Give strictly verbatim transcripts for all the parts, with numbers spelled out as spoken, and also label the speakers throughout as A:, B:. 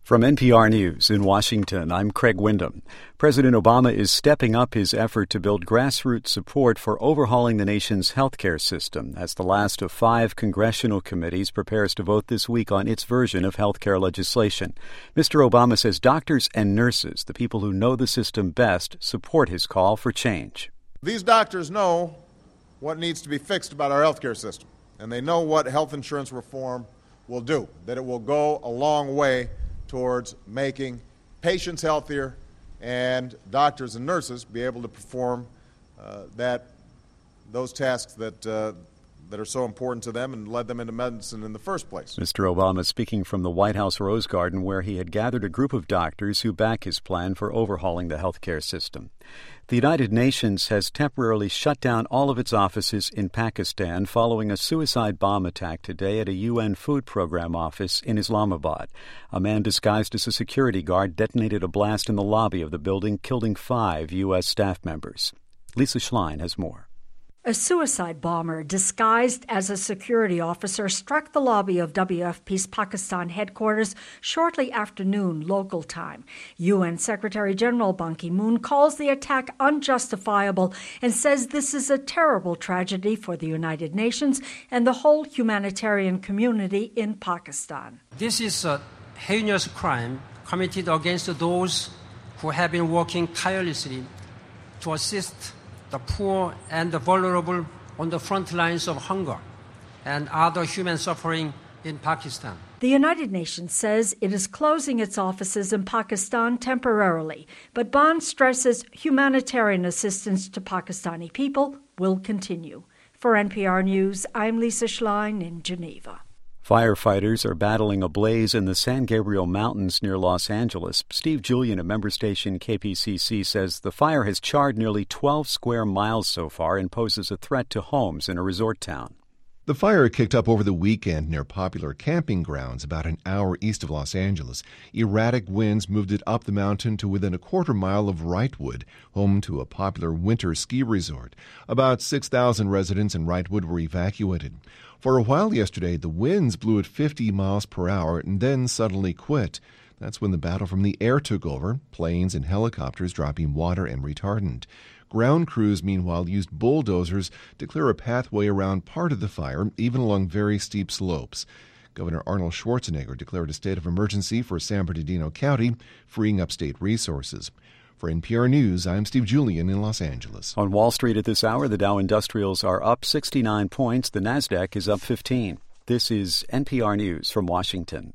A: From N P R News in Washington, I'm Craig Windham. President Obama is stepping up his effort to build grassroots support for overhauling the nation's healthcare system as the last of five congressional committees prepares to vote this week on its version of healthcare legislation. Mister Obama says doctors and nurses, the people who know the system best, support his call for change.
B: These doctors know what needs to be fixed about our healthcare system, and they know what health insurance reform will do, that it will go a long way towards making patients healthier and doctors and nurses be able to perform uh, that those tasks that uh, that are so important to them and led them into medicine in the first place.
A: Mister Obama speaking from the White House Rose Garden, where he had gathered a group of doctors who back his plan for overhauling the healthcare system. The United Nations has temporarily shut down all of its offices in Pakistan following a suicide bomb attack today at a U N Food Program office in Islamabad. A man disguised as a security guard detonated a blast in the lobby of the building, killing five U S staff members. Lisa Schlein has more.
C: A suicide bomber disguised as a security officer struck the lobby of W F P's Pakistan headquarters shortly after noon local time. U N Secretary General Ban Ki-moon calls the attack unjustifiable and says this is a terrible tragedy for the United Nations and the whole humanitarian community in Pakistan.
D: This is a heinous crime committed against those who have been working tirelessly to assist the poor and the vulnerable on the front lines of hunger and other human suffering in Pakistan.
C: The United Nations says it is closing its offices in Pakistan temporarily, but Ban stresses humanitarian assistance to Pakistani people will continue. For N P R News, I'm Lisa Schlein in Geneva.
A: Firefighters are battling a blaze in the San Gabriel Mountains near Los Angeles. Steve Julian, a member station K P C C, says the fire has charred nearly twelve square miles so far and poses a threat to homes in a resort town.
E: The fire kicked up over the weekend near popular camping grounds about an hour east of Los Angeles. Erratic winds moved it up the mountain to within a quarter mile of Wrightwood, home to a popular winter ski resort. About six thousand residents in Wrightwood were evacuated. For a while yesterday, the winds blew at fifty miles per hour and then suddenly quit. That's when the battle from the air took over, planes and helicopters dropping water and retardant. Ground crews, meanwhile, used bulldozers to clear a pathway around part of the fire, even along very steep slopes. Governor Arnold Schwarzenegger declared a state of emergency for San Bernardino County, freeing up state resources. For N P R News, I'm Steve Julian in Los Angeles.
A: On Wall Street at this hour, the Dow Industrials are up sixty-nine points. The Nasdaq is up fifteen. This is N P R News from Washington.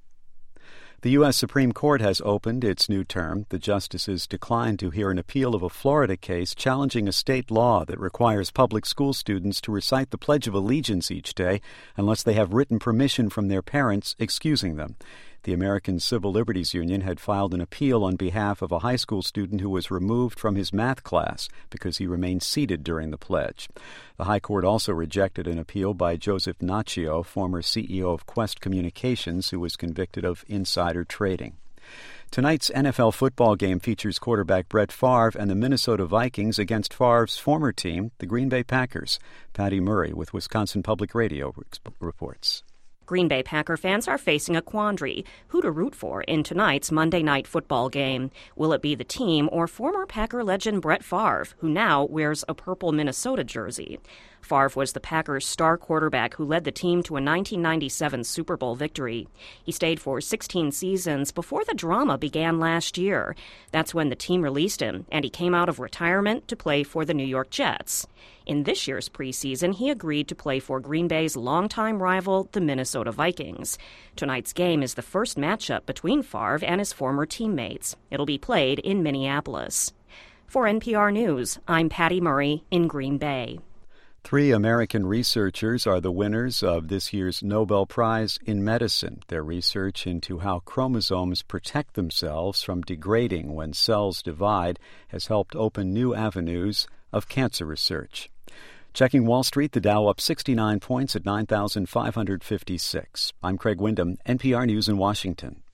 A: The U S Supreme Court has opened its new term. The justices declined to hear an appeal of a Florida case challenging a state law that requires public school students to recite the Pledge of Allegiance each day unless they have written permission from their parents excusing them. The American Civil Liberties Union had filed an appeal on behalf of a high school student who was removed from his math class because he remained seated during the pledge. The High Court also rejected an appeal by Joseph Naccio, former C E O of Quest Communications, who was convicted of insider trading. Tonight's N F L football game features quarterback Brett Favre and the Minnesota Vikings against Favre's former team, the Green Bay Packers. Patty Murray with Wisconsin Public Radio reports.
F: Green Bay Packer fans are facing a quandary: who to root for in tonight's Monday night football game. Will it be the team or former Packer legend Brett Favre, who now wears a purple Minnesota jersey? Favre was the Packers' star quarterback who led the team to a nineteen ninety-seven Super Bowl victory. He stayed for sixteen seasons before the drama began last year. That's when the team released him, and he came out of retirement to play for the New York Jets. In this year's preseason, he agreed to play for Green Bay's longtime rival, the Minnesota Vikings. Tonight's game is the first matchup between Favre and his former teammates. It'll be played in Minneapolis. For N P R News, I'm Patty Murray in Green Bay.
A: Three American researchers are the winners of this year's Nobel Prize in Medicine. Their research into how chromosomes protect themselves from degrading when cells divide has helped open new avenues of cancer research. Checking Wall Street, the Dow up sixty-nine points at nine thousand five hundred fifty-six. I'm Craig Windham, N P R News in Washington.